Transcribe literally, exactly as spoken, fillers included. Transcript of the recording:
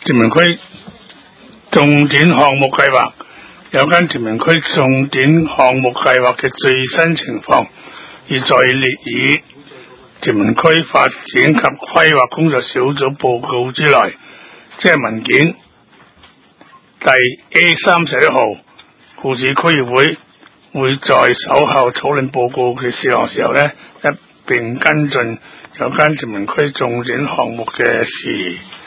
屯門區重點項目計劃，有關屯門區重點項目計劃嘅最新情況，已在列於屯門區發展及規劃工作小組報告之內，即係文件第 A 三十一號。故此區議會會在稍後討論報告嘅事項時候呢，一並跟進有關屯門區重點項目嘅事宜。